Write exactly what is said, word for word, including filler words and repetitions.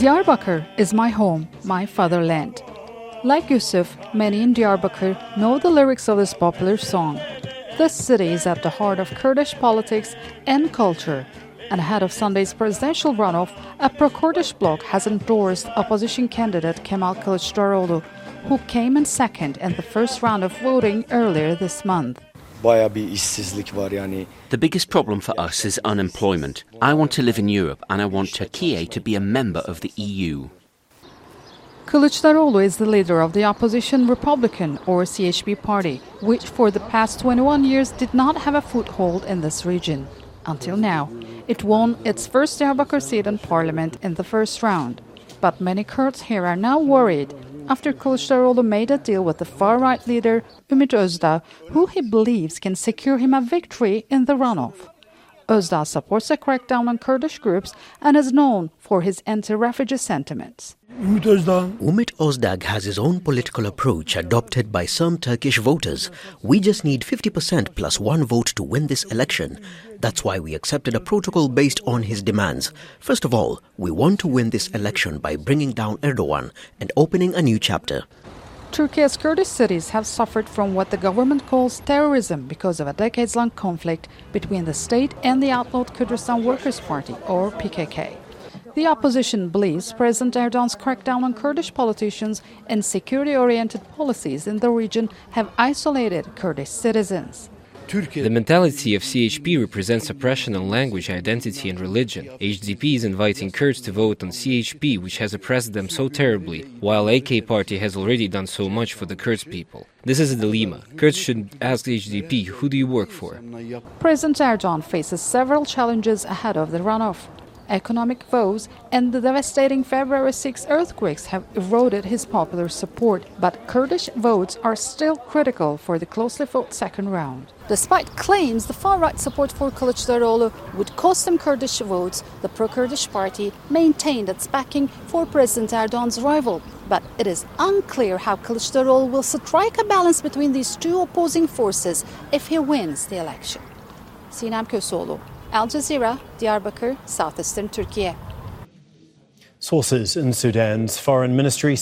Diyarbakir is my home, my fatherland. Like Yusuf, many in Diyarbakir know the lyrics of this popular song. This city is at the heart of Kurdish politics and culture. And ahead of Sunday's presidential runoff, a pro-Kurdish bloc has endorsed opposition candidate Kemal Kılıçdaroğlu, who came in second in the first round of voting earlier this month. The biggest problem for us is unemployment. I want to live in Europe and I want Turkey to be a member of the E U. Kılıçdaroğlu is the leader of the opposition Republican or C H P party, which for the past twenty-one years did not have a foothold in this region. Until now, it won its first Diyarbakir seat in parliament in the first round. But many Kurds here are now worried after Kılıçdaroğlu made a deal with the far-right leader Ümit Özdağ, who he believes can secure him a victory in the runoff. Özdağ supports a crackdown on Kurdish groups and is known for his anti-refugee sentiments. Ümit Özdağ has his own political approach adopted by some Turkish voters. We just need fifty percent plus one vote to win this election. That's why we accepted a protocol based on his demands. First of all, we want to win this election by bringing down Erdogan and opening a new chapter. Turkey's Kurdish cities have suffered from what the government calls terrorism because of a decades-long conflict between the state and the outlawed Kurdistan Workers' Party, or P K K. The opposition believes President Erdogan's crackdown on Kurdish politicians and security-oriented policies in the region have isolated Kurdish citizens. The mentality of C H P represents oppression on language, identity and religion. H D P is inviting Kurds to vote on C H P, which has oppressed them so terribly, while A K party has already done so much for the Kurds people. This is a dilemma. Kurds should ask H D P, who do you work for? President Erdogan faces several challenges ahead of the runoff. Economic woes and the devastating February sixth earthquakes have eroded his popular support, but Kurdish votes are still critical for the closely fought second round. Despite claims the far-right support for Kılıçdaroğlu would cost him Kurdish votes, the pro-Kurdish party maintained its backing for President Erdogan's rival. But it is unclear how Kılıçdaroğlu will strike a balance between these two opposing forces if he wins the election. Sinem Köseoğlu, Al Jazeera, Diyarbakir, southeastern Turkey. Sources in Sudan's foreign ministry